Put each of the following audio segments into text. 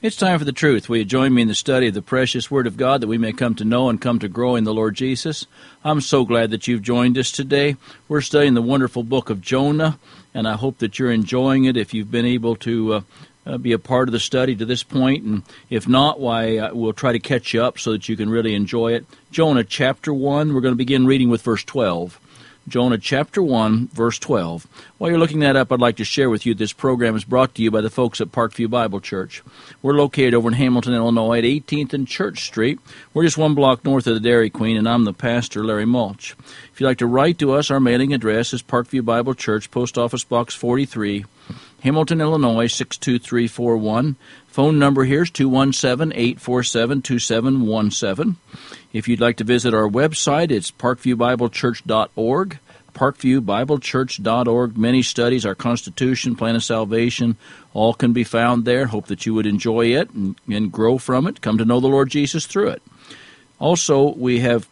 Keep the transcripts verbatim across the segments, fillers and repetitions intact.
It's time for the truth. Will you join me in the study of the precious Word of God that we may come to know and come to grow in the Lord Jesus? I'm so glad that you've joined us today. We're studying the wonderful book of Jonah, and I hope that you're enjoying it if you've been able to uh, uh, be a part of the study to this point. And if not, why, uh, we'll try to catch you up so that you can really enjoy it. Jonah chapter one, we're going to begin reading with verse twelve. Jonah chapter one, verse twelve. While you're looking that up, I'd like to share with you this program is brought to you by the folks at Parkview Bible Church. We're located over in Hamilton, Illinois at eighteenth and Church Street. We're just one block north of the Dairy Queen, and I'm the pastor, Larry Mulch. If you'd like to write to us, our mailing address is Parkview Bible Church, Post Office Box forty-three, Hamilton, Illinois six two three four one. Phone number here is two one seven, eight four seven, two seven one seven. If you'd like to visit our website, it's parkview bible church dot org, parkview bible church dot org. Many studies, our Constitution, Plan of Salvation, all can be found there. Hope that you would enjoy it and, and grow from it, come to know the Lord Jesus through it. Also, we have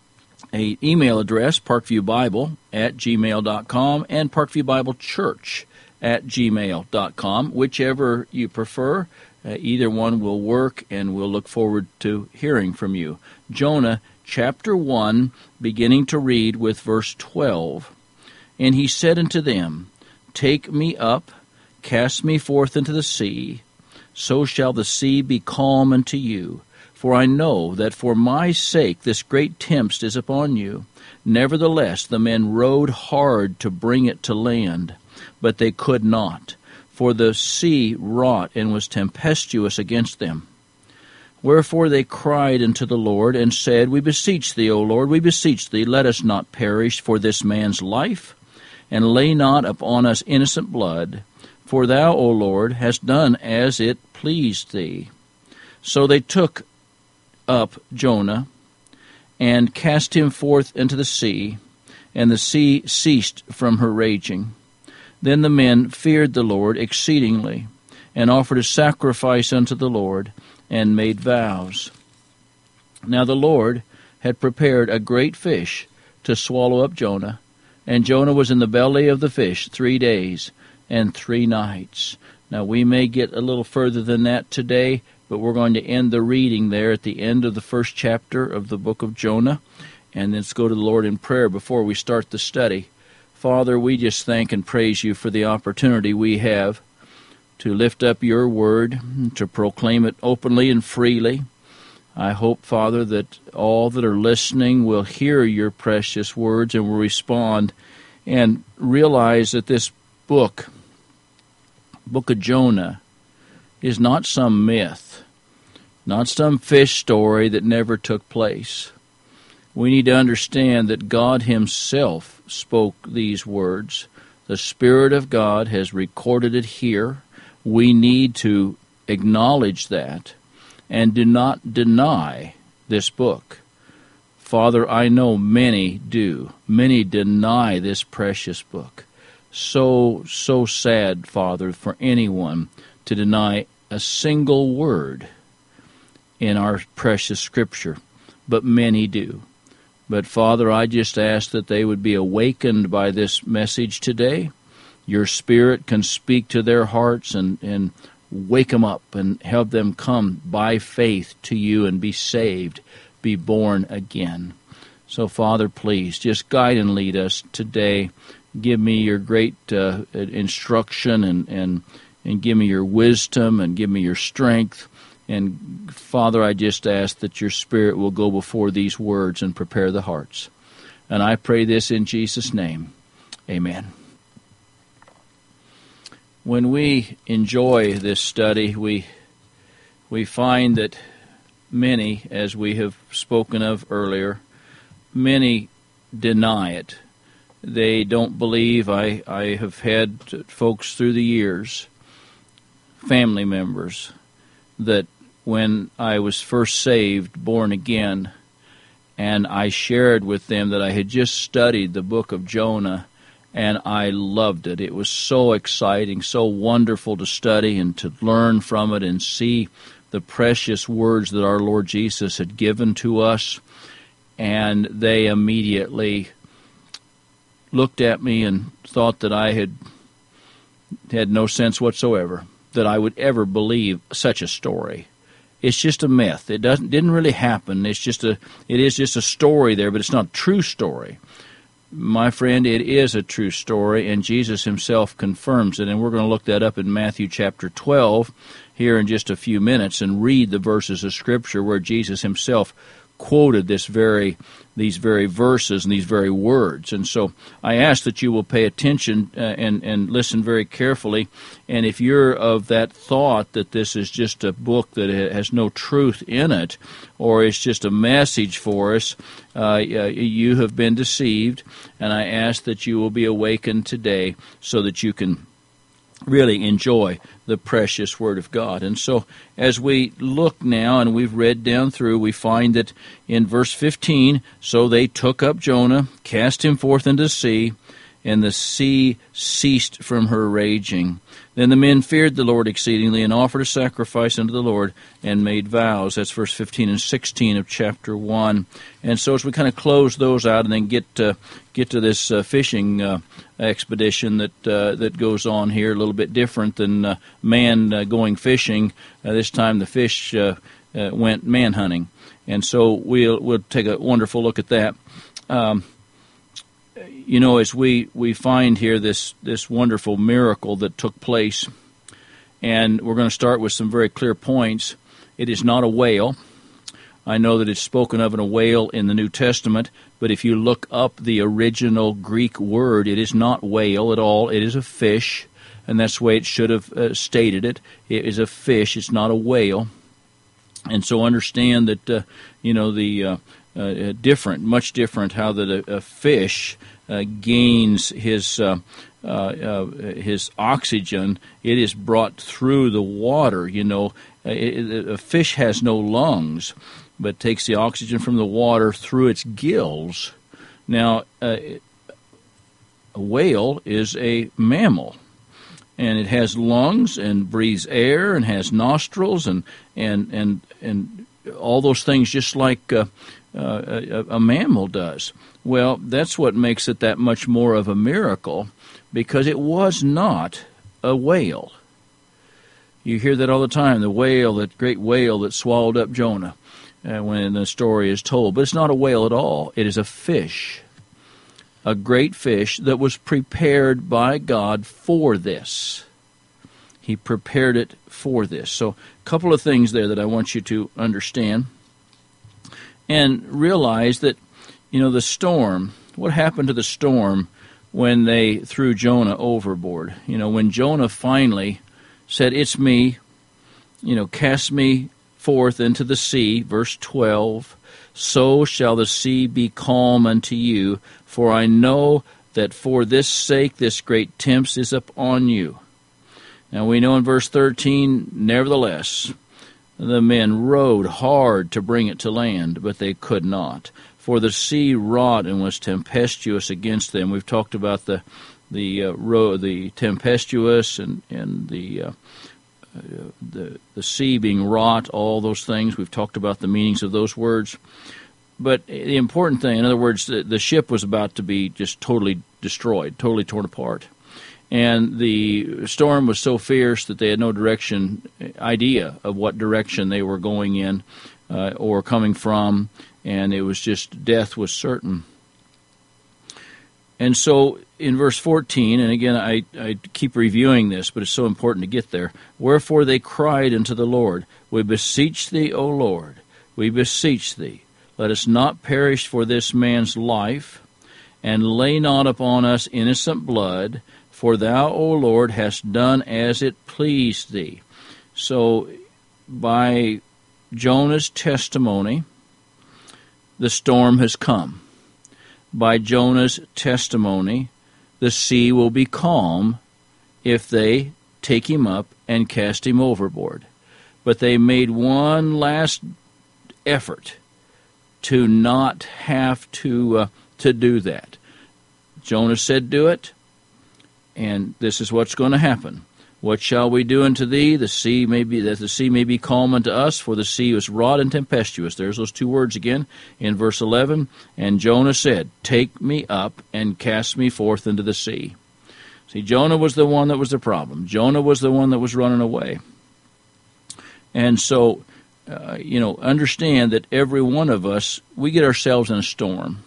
an email address, parkviewbible at gmail dot com and parkviewbiblechurch at gmail dot com, whichever you prefer. Uh, either one will work, and we'll look forward to hearing from you. Jonah chapter one, beginning to read with verse twelve. And he said unto them, Take me up, cast me forth into the sea, so shall the sea be calm unto you. For I know that for my sake this great tempest is upon you. Nevertheless the men rowed hard to bring it to land, but they could not, for the sea wrought and was tempestuous against them. Wherefore they cried unto the Lord, and said, We beseech thee, O Lord, we beseech thee, let us not perish for this man's life, and lay not upon us innocent blood, for thou, O Lord, hast done as it pleased thee. So they took up Jonah, and cast him forth into the sea, and the sea ceased from her raging. Then the men feared the Lord exceedingly, and offered a sacrifice unto the Lord, and made vows. Now the Lord had prepared a great fish to swallow up Jonah, and Jonah was in the belly of the fish three days and three nights. Now we may get a little further than that today, but we're going to end the reading there at the end of the first chapter of the book of Jonah, and let's go to the Lord in prayer before we start the study. Father, we just thank and praise you for the opportunity we have to lift up your word, to proclaim it openly and freely. I hope, Father, that all that are listening will hear your precious words and will respond and realize that this book, Book of Jonah, is not some myth, not some fish story that never took place. We need to understand that God himself spoke these words. The Spirit of God has recorded it here. We need to acknowledge that and do not deny this book. Father, I know many do. Many deny this precious book. So, so sad, Father, for anyone to deny a single word in our precious Scripture, but many do. But, Father, I just ask that they would be awakened by this message today. Your Spirit can speak to their hearts and, and wake them up and help them come by faith to you and be saved, be born again. So, Father, please, just guide and lead us today. Give me your great uh, instruction and, and, and give me your wisdom and give me your strength. And, Father, I just ask that your Spirit will go before these words and prepare the hearts. And I pray this in Jesus' name. Amen. When we enjoy this study, we we find that many, as we have spoken of earlier, many deny it. They don't believe. I, I have had folks through the years, family members, that when I was first saved, born again, and I shared with them that I had just studied the book of Jonah, and I loved it. It was so exciting, so wonderful to study and to learn from it and see the precious words that our Lord Jesus had given to us. And they immediately looked at me and thought that I had had no sense whatsoever. that I would ever believe such a story. It's just a myth. It doesn't didn't really happen. It's just a it is just a story there, but it's not a true story. My friend, it is a true story, and Jesus himself confirms it. And we're going to look that up in Matthew chapter twelve here in just a few minutes and read the verses of Scripture where Jesus himself quoted this very these very verses and these very words. And so I ask that you will pay attention uh, and, and listen very carefully. And if you're of that thought that this is just a book that has no truth in it, or it's just a message for us, uh, you have been deceived. And I ask that you will be awakened today so that you can really enjoy the precious Word of God. And so as we look now, and we've read down through, we find that in verse fifteen, so they took up Jonah, cast him forth into the sea, and the sea ceased from her raging. Then the men feared the Lord exceedingly, and offered a sacrifice unto the Lord, and made vows. That's verse fifteen and sixteen of chapter one. And so as we kind of close those out and then get uh, get to this uh, fishing uh, expedition that uh, that goes on here, a little bit different than uh, man uh, going fishing. Uh, this time the fish uh, uh, went man hunting. And so we'll we'll take a wonderful look at that. Um, You know, as we, we find here this, this wonderful miracle that took place, and we're going to start with some very clear points. It is not a whale. I know that it's spoken of in a whale in the New Testament, but if you look up the original Greek word, it is not whale at all. It is a fish, and that's the way it should have uh, stated it. It is a fish. It's not a whale. And so understand that, uh, you know, the uh, uh, different, much different how that a, a fish uh, gains his uh, uh, uh, his oxygen. It is brought through the water. You know, it, a fish has no lungs, but takes the oxygen from the water through its gills. Now, uh, a whale is a mammal, and it has lungs and breathes air and has nostrils and and and and all those things, just like uh, uh, a, a mammal does. Well, that's what makes it that much more of a miracle, because it was not a whale. You hear that all the time, the whale, that great whale that swallowed up Jonah, uh, when the story is told. But it's not a whale at all. It is a fish, a great fish that was prepared by God for this. He prepared it for this. So a couple of things there that I want you to understand. And realize that, you know, the storm, what happened to the storm when they threw Jonah overboard? You know, when Jonah finally said, "It's me, you know, cast me forth into the sea," verse twelve, "so shall the sea be calm unto you, for I know that for this sake this great tempest is upon you." Now we know in verse thirteen, "Nevertheless, the men rowed hard to bring it to land, but they could not, for the sea wrought and was tempestuous against them." We've talked about the the uh, row, the tempestuous and and the uh, uh, the the sea being wrought, all those things. We've talked about the meanings of those words. But the important thing, in other words, the, the ship was about to be just totally destroyed, totally torn apart. And the storm was so fierce that they had no direction, idea of what direction they were going in uh, or coming from, and it was just death was certain. And so in verse fourteen, and again I, I keep reviewing this, but it's so important to get there, "Wherefore they cried unto the Lord, We beseech thee, O Lord, we beseech thee, let us not perish for this man's life, and lay not upon us innocent blood, for thou, O Lord, hast done as it pleased thee." So by Jonah's testimony, the storm has come. By Jonah's testimony, the sea will be calm if they take him up and cast him overboard. But they made one last effort to not have to uh, to do that. Jonah said, "Do it," and this is what's going to happen. "What shall we do unto thee? The sea may be that the sea may be calm unto us, for the sea is wrought and tempestuous." There's those two words again in verse eleven. "And Jonah said, Take me up and cast me forth into the sea." See, Jonah was the one that was the problem. Jonah was the one that was running away. And so, uh, you know, understand that every one of us, we get ourselves in a storm.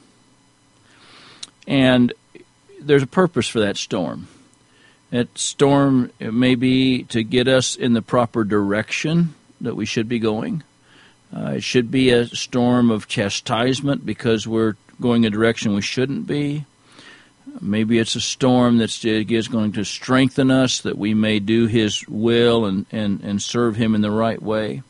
And there's a purpose for that storm. That storm may be to get us in the proper direction that we should be going. Uh, it should be a storm of chastisement because we're going a direction we shouldn't be. Maybe it's a storm that's is going to strengthen us that we may do His will and, and, and serve Him in the right way.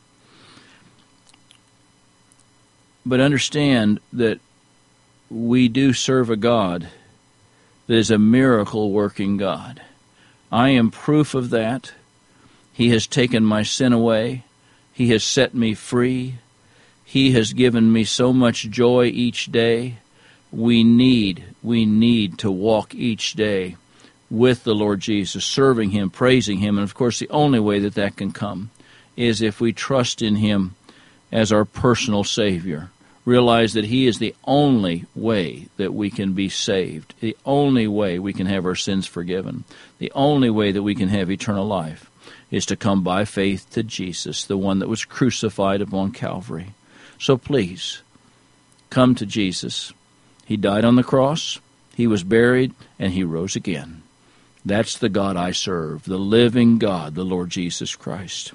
But understand that we do serve a God that is a miracle-working God. I am proof of that. He has taken my sin away. He has set me free. He has given me so much joy each day. We need, we need to walk each day with the Lord Jesus, serving Him, praising Him. And, of course, the only way that that can come is if we trust in Him as our personal Savior. Realize that He is the only way that we can be saved, the only way we can have our sins forgiven, the only way that we can have eternal life is to come by faith to Jesus, the one that was crucified upon Calvary. So please, come to Jesus. He died on the cross, He was buried, and He rose again. That's the God I serve, the living God, the Lord Jesus Christ.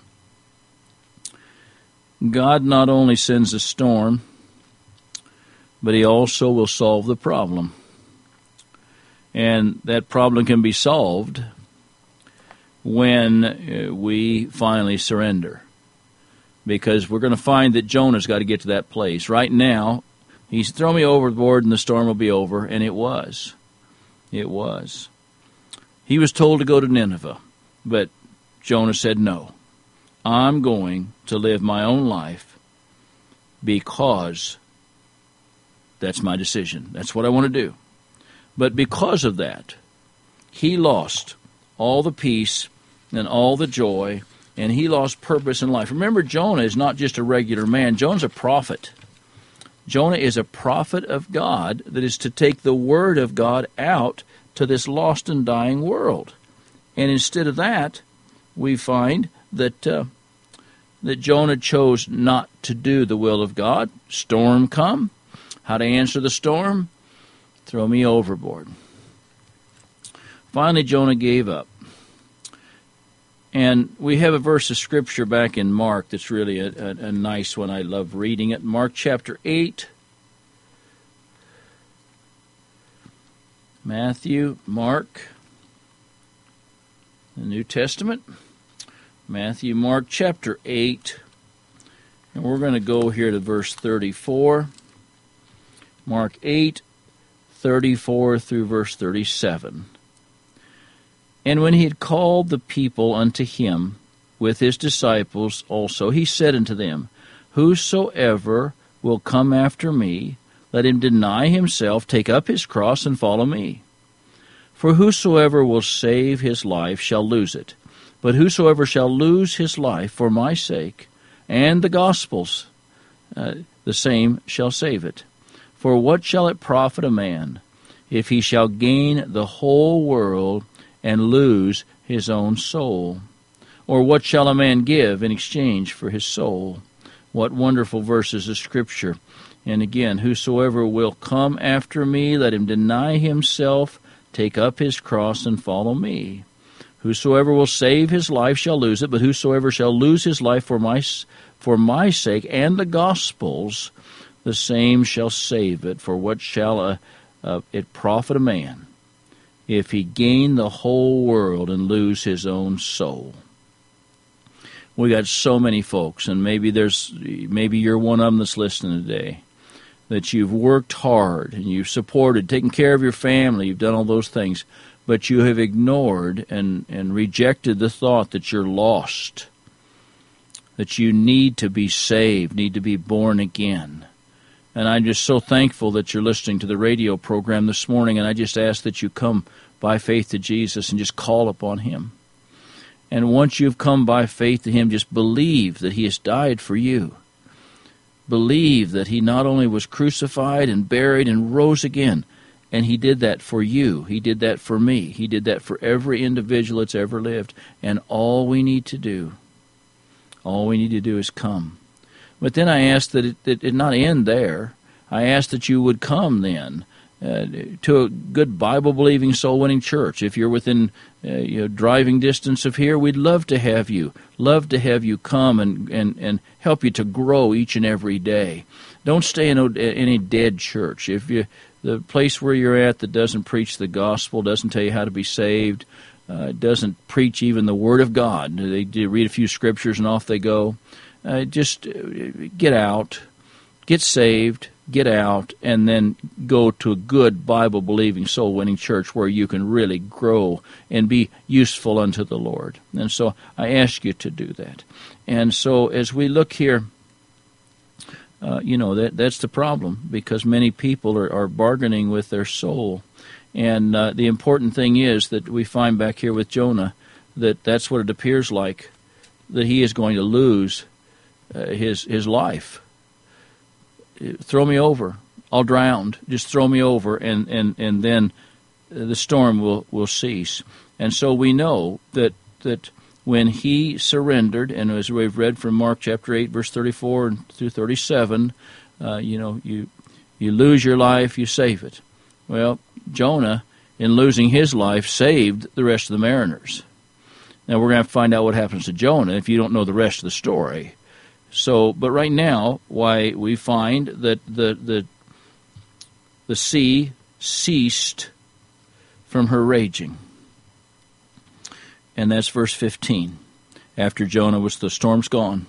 God not only sends a storm, but He also will solve the problem. And that problem can be solved when we finally surrender. Because we're going to find that Jonah's got to get to that place. Right now, he's throw me overboard and the storm will be over. And it was. It was. He was told to go to Nineveh. But Jonah said, no. I'm going to live my own life because that's my decision. That's what I want to do. But because of that, he lost all the peace and all the joy, and he lost purpose in life. Remember, Jonah is not just a regular man. Jonah's a prophet. Jonah is a prophet of God that is to take the word of God out to this lost and dying world. And instead of that, we find that uh, that Jonah chose not to do the will of God. Storm come. How to answer the storm? Throw me overboard. Finally, Jonah gave up. And we have a verse of Scripture back in Mark that's really a, a, a nice one. I love reading it. Mark chapter eight. Matthew, Mark, the New Testament. Matthew, Mark chapter eight. And we're going to go here to verse thirty-four. Mark eight, thirty-four through verse thirty-seven. And when he had called the people unto him with his disciples also, he said unto them, Whosoever will come after me, let him deny himself, take up his cross, and follow me. For whosoever will save his life shall lose it. But whosoever shall lose his life for my sake and the gospel's, uh, the same shall save it. For what shall it profit a man if he shall gain the whole world and lose his own soul? Or what shall a man give in exchange for his soul? What wonderful verses of Scripture. And again, whosoever will come after me, let him deny himself, take up his cross, and follow me. Whosoever will save his life shall lose it, but whosoever shall lose his life for my, for my sake and the gospel's, the same shall save it. For what shall a, uh, it profit a man if he gain the whole world and lose his own soul? We got so many folks, and maybe there's maybe you're one of them that's listening today, that you've worked hard and you've supported, taken care of your family, you've done all those things, but you have ignored and, and rejected the thought that you're lost, that you need to be saved, need to be born again. And I'm just so thankful that you're listening to the radio program this morning, and I just ask that you come by faith to Jesus and just call upon Him. And once you've come by faith to Him, just believe that He has died for you. Believe that He not only was crucified and buried and rose again, And he did that for you. He did that for me. He did that for every individual that's ever lived. And all we need to do, all we need to do is come. But then I ask that it, that it not end there. I ask that you would come then uh, to a good Bible-believing, soul-winning church. If you're within uh, you know, driving distance of here, we'd love to have you. Love to have you come and, and, and help you to grow each and every day. Don't stay in a, any dead church. If you the place where you're at that doesn't preach the gospel, doesn't tell you how to be saved, uh, doesn't preach even the Word of God. They, they read a few scriptures and off they go. Uh, just get out, get saved, get out, and then go to a good Bible-believing, soul-winning church where you can really grow and be useful unto the Lord. And so I ask you to do that. And so as we look here, Uh, you know, that that's the problem, because many people are, are bargaining with their soul. And uh, the important thing is that we find back here with Jonah that that's what it appears like, that he is going to lose uh, his his life. Throw me over. I'll drown. Just throw me over, and, and, and then the storm will, will cease. And so we know that that when he surrendered, and as we've read from Mark chapter eight, verse thirty-four through thirty-seven, uh, you know, you you lose your life, you save it. Well, Jonah, in losing his life, saved the rest of the mariners. Now, we're going to have to find out what happens to Jonah if you don't know the rest of the story. So, but right now, why we find that the the the sea ceased from her raging. And that's verse fifteen. After Jonah was, the storm's gone.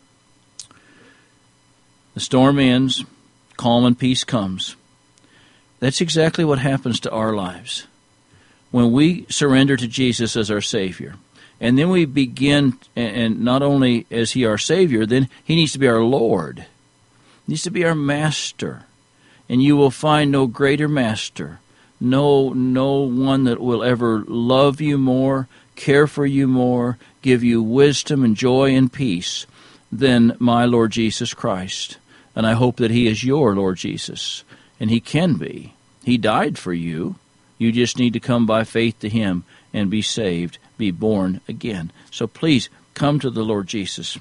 The storm ends, calm and peace comes. That's exactly what happens to our lives. When we surrender to Jesus as our Savior, and then we begin, and not only is He our Savior, then He needs to be our Lord. He needs to be our Master. And you will find no greater Master, no, no one that will ever love you more, care for you more, give you wisdom and joy and peace than my Lord Jesus Christ. And I hope that He is your Lord Jesus. And He can be. He died for you. You just need to come by faith to Him and be saved, be born again. So please, come to the Lord Jesus.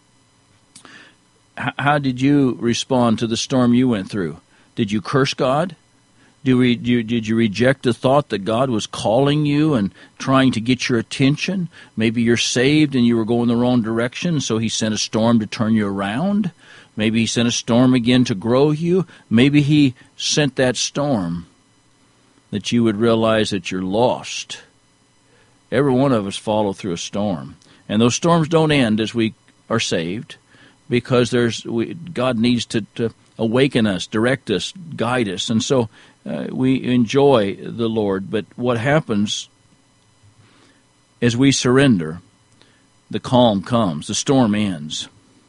H- how did you respond to the storm you went through? Did you curse God? Do we, do, did you reject the thought that God was calling you and trying to get your attention? Maybe you're saved and you were going the wrong direction, so He sent a storm to turn you around. Maybe He sent a storm again to grow you. Maybe He sent that storm that you would realize that you're lost. Every one of us follow through a storm. And those storms don't end as we are saved, because there's we, God needs to, to awaken us, direct us, guide us. And so Uh, we enjoy the Lord, but what happens as we surrender, the calm comes, the storm ends.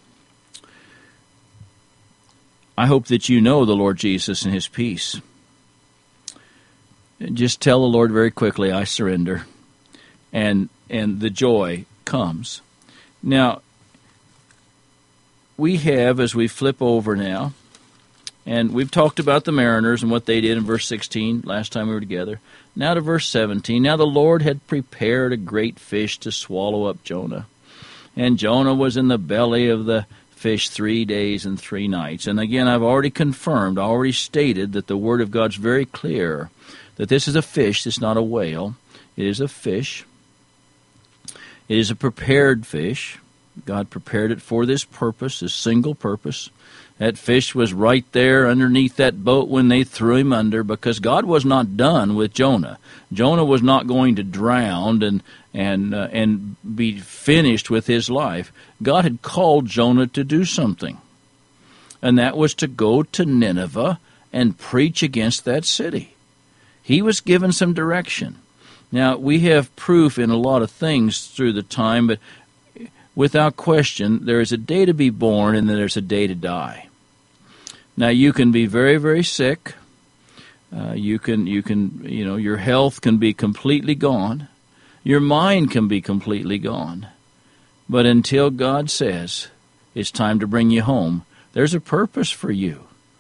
I hope that you know the Lord Jesus and His peace. Just tell the Lord very quickly, I surrender, and and the joy comes. Now, we have, as we flip over now, and we've talked about the mariners and what they did in verse sixteen last time we were together. Now to verse seventeen. Now the Lord had prepared a great fish to swallow up Jonah. And Jonah was in the belly of the fish three days and three nights. And again, I've already confirmed, already stated that the Word of God's very clear, that this is a fish, it's not a whale. It is a fish. It is a prepared fish. God prepared it for this purpose, this single purpose. That fish was right there underneath that boat when they threw him under, because God was not done with Jonah. Jonah was not going to drown and and uh, and be finished with his life. God had called Jonah to do something, and that was to go to Nineveh and preach against that city. He was given some direction. Now, we have proof in a lot of things through the time, but without question, there is a day to be born and then there's a day to die. Now, you can be very, very sick. Uh, you can, you can, you know, your health can be completely gone. Your mind can be completely gone. But until God says it's time to bring you home, there's a purpose for you.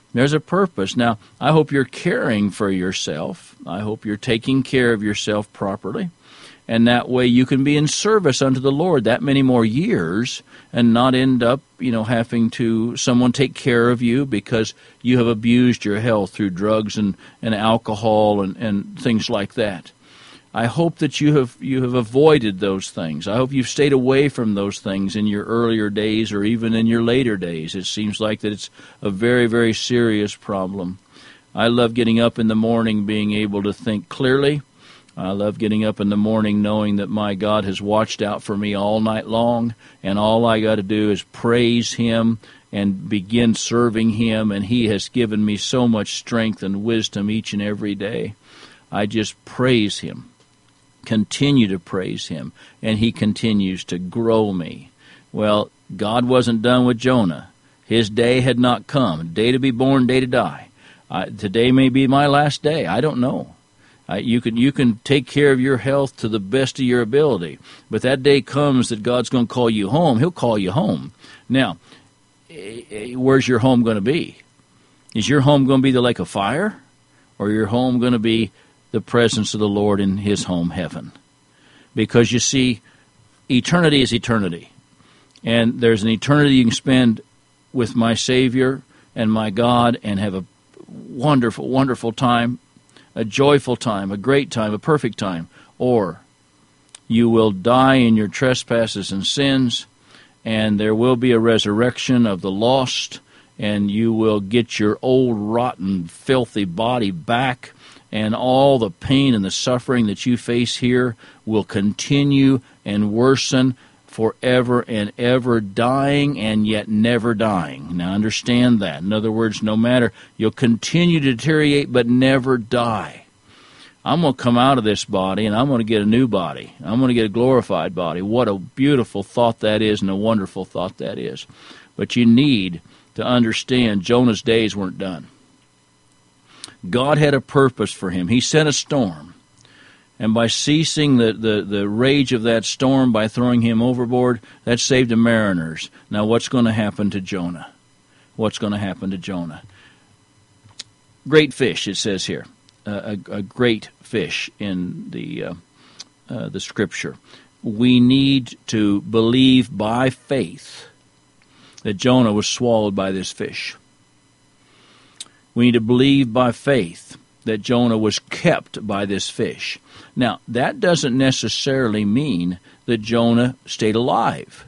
There's a purpose. Now, I hope you're caring for yourself. I hope you're taking care of yourself properly. And that way you can be in service unto the Lord that many more years and not end up, you know, having to someone take care of you because you have abused your health through drugs and, and alcohol and, and things like that. I hope that you have you have avoided those things. I hope you've stayed away from those things in your earlier days or even in your later days. It seems like that it's a very, very serious problem. I love getting up in the morning being able to think clearly. I love getting up in the morning knowing that my God has watched out for me all night long, and all I got to do is praise Him and begin serving Him, and He has given me so much strength and wisdom each and every day. I just praise Him. Continue to praise Him, and He continues to grow me. Well, God wasn't done with Jonah. His day had not come. Day to be born, day to die. Uh, today may be my last day. I don't know. Uh, you can you can take care of your health to the best of your ability, but that day comes that God's going to call you home. He'll call you home. Now, where's your home going to be? Is your home going to be the lake of fire, or your home going to be the presence of the Lord in His home, heaven? Because you see, eternity is eternity. And there's an eternity you can spend with my Savior and my God and have a wonderful, wonderful time, a joyful time, a great time, a perfect time. Or you will die in your trespasses and sins, and there will be a resurrection of the lost, and you will get your old, rotten, filthy body back, and all the pain and the suffering that you face here will continue and worsen forever and ever, dying and yet never dying. Now understand that. In other words, no matter, you'll continue to deteriorate but never die. I'm going to come out of this body and I'm going to get a new body. I'm going to get a glorified body. What a beautiful thought that is, and a wonderful thought that is. But you need to understand Jonah's days weren't done. God had a purpose for him. He sent a storm. And by ceasing the, the, the rage of that storm, by throwing him overboard, that saved the mariners. Now what's going to happen to Jonah? What's going to happen to Jonah? Great fish, it says here. Uh, a, a great fish in the, uh, uh, the Scripture. We need to believe by faith that Jonah was swallowed by this fish. We need to believe by faith that Jonah was kept by this fish. Now, that doesn't necessarily mean that Jonah stayed alive.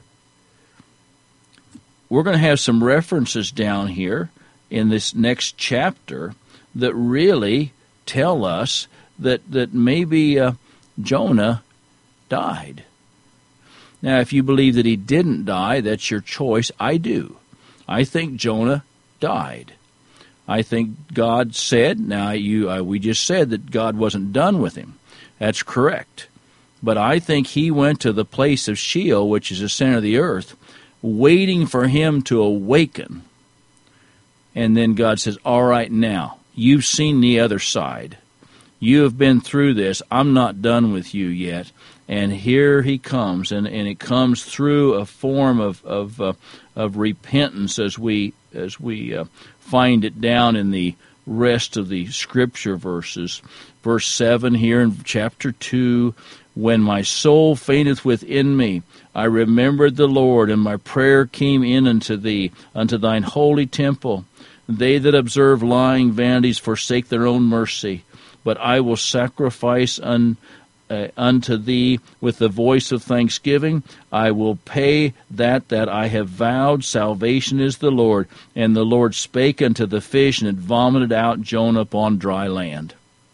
We're going to have some references down here in this next chapter that really tell us that, that maybe uh, Jonah died. Now, if you believe that he didn't die, that's your choice. I do. I think Jonah died. I think God said, now you, uh, we just said that God wasn't done with him. That's correct. But I think he went to the place of Sheol, which is the center of the earth, waiting for him to awaken. And then God says, all right, now, you've seen the other side. You have been through this. I'm not done with you yet. And here he comes, and, and it comes through a form of of, uh, of repentance as we as we uh, find it down in the rest of the Scripture verses. Verse seven here in chapter two, when my soul fainteth within me, I remembered the Lord, and my prayer came in unto thee, unto thine holy temple. They that observe lying vanities forsake their own mercy, but I will sacrifice un, uh, unto thee with the voice of thanksgiving. I will pay that that I have vowed. Salvation is the Lord. And the Lord spake unto the fish, and it vomited out Jonah upon dry land.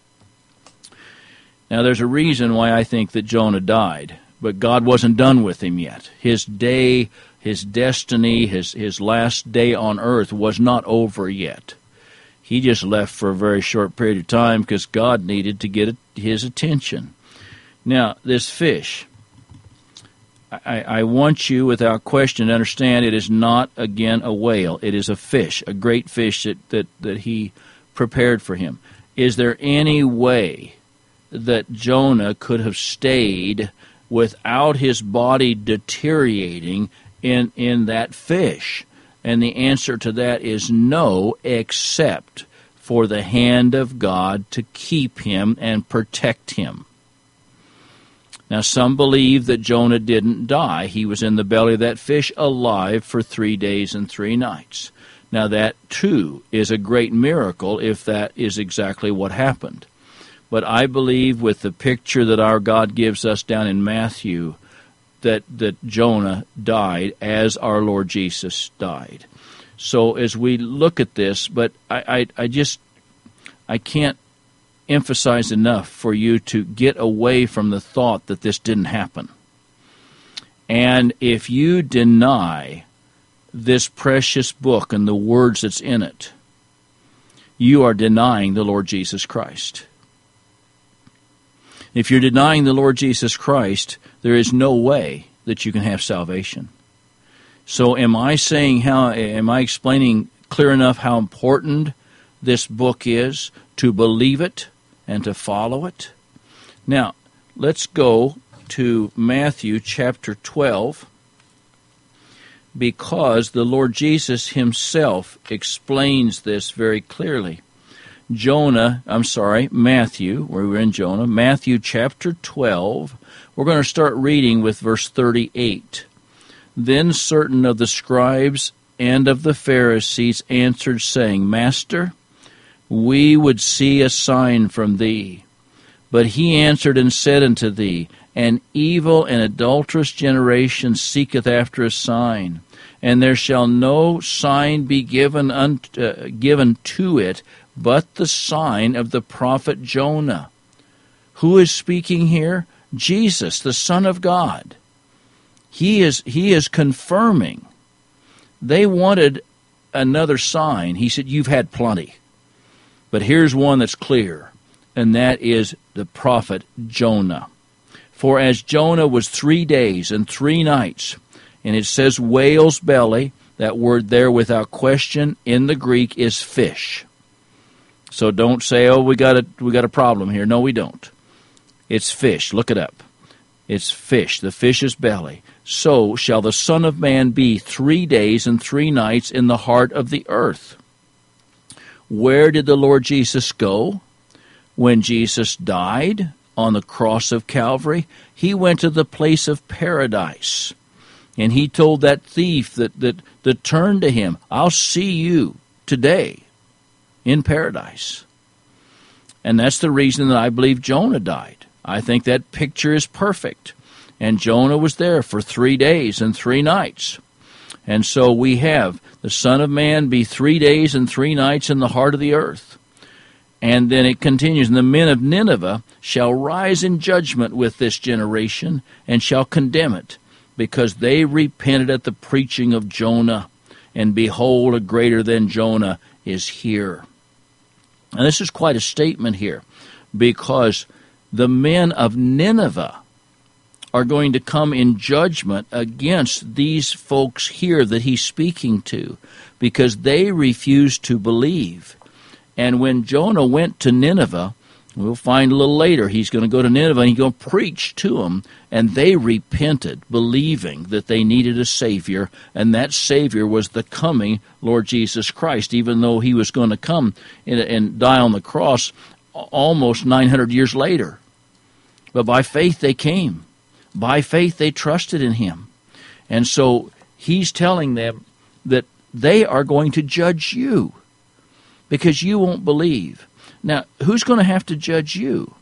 Now there's a reason why I think that Jonah died, but God wasn't done with him yet. His day, his destiny, his, his last day on earth was not over yet. He just left for a very short period of time because God needed to get his attention. Now, this fish, I, I want you without question to understand it is not, again, a whale. It is a fish, a great fish that, that, that he prepared for him. Is there any way that Jonah could have stayed without his body deteriorating in, in that fish? And the answer to that is no, except for the hand of God to keep him and protect him. Now, some believe that Jonah didn't die. He was in the belly of that fish alive for three days and three nights. Now, that, too, is a great miracle if that is exactly what happened. But I believe with the picture that our God gives us down in Matthew, that, that Jonah died as our Lord Jesus died. So as we look at this, but I, I, I just, I can't emphasize enough for you to get away from the thought that this didn't happen. And if you deny this precious book and the words that's in it, you are denying the Lord Jesus Christ. If you're denying the Lord Jesus Christ, there is no way that you can have salvation. So am I saying how, am I explaining clear enough how important this book is to believe it and to follow it? Now, let's go to Matthew chapter twelve, because the Lord Jesus himself explains this very clearly. Jonah, I'm sorry, Matthew, where we're in Jonah, Matthew chapter twelve, we're going to start reading with verse thirty-eight. Then certain of the scribes and of the Pharisees answered, saying, Master, we would see a sign from thee. But he answered and said unto thee, An evil and adulterous generation seeketh after a sign, and there shall no sign be given unto, uh, given to it, but the sign of the prophet Jonah. Who is speaking here? Jesus, the Son of God. He is, he is confirming. They wanted another sign. He said, you've had plenty. But here's one that's clear, and that is the prophet Jonah. For as Jonah was three days and three nights, and it says whale's belly, that word there without question in the Greek is fish. So don't say, oh, we got a, we got a problem here. No, we don't. It's fish. Look it up. It's fish, the fish's belly. So shall the Son of Man be three days and three nights in the heart of the earth. Where did the Lord Jesus go? When Jesus died on the cross of Calvary, he went to the place of paradise. And he told that thief that, that, that turned to him, I'll see you today in paradise. And that's the reason that I believe Jonah died. I think that picture is perfect. And Jonah was there for three days and three nights. And so we have the Son of Man be three days and three nights in the heart of the earth. And then it continues, and the men of Nineveh shall rise in judgment with this generation and shall condemn it, because they repented at the preaching of Jonah. And behold, a greater than Jonah is here. And this is quite a statement here, because the men of Nineveh are going to come in judgment against these folks here that he's speaking to, because they refused to believe. And when Jonah went to Nineveh, we'll find a little later, he's going to go to Nineveh and he's going to preach to them, and they repented, believing that they needed a Savior, and that Savior was the coming Lord Jesus Christ, even though he was going to come and, and die on the cross almost nine hundred years later. But by faith they came. By faith they trusted in him. And so he's telling them that they are going to judge you because you won't believe. Now, who's going to have to judge you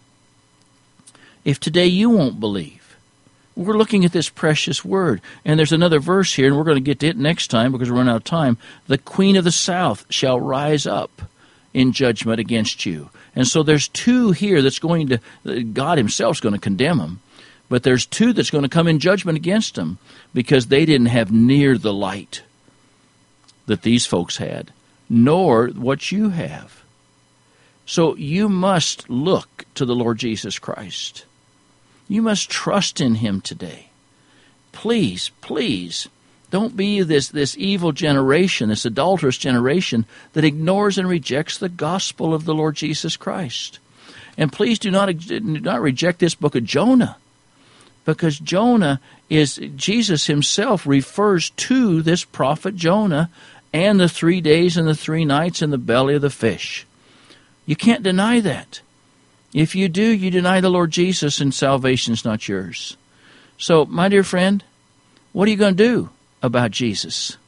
if today you won't believe? We're looking at this precious word. And there's another verse here, and we're going to get to it next time because we're running out of time. The queen of the south shall rise up in judgment against you. And so there's two here that's going to, God himself is going to condemn them. But there's two that's going to come in judgment against them because they didn't have near the light that these folks had, nor what you have. So you must look to the Lord Jesus Christ. You must trust in him today. Please, please, don't be this, this evil generation, this adulterous generation that ignores and rejects the gospel of the Lord Jesus Christ. And please do not, do not reject this book of Jonah. because Jonah is, Jesus himself refers to this prophet Jonah and the three days and the three nights in the belly of the fish. You can't deny that. If you do, you deny the Lord Jesus, and salvation's not yours. So, my dear friend, what are you going to do about Jesus?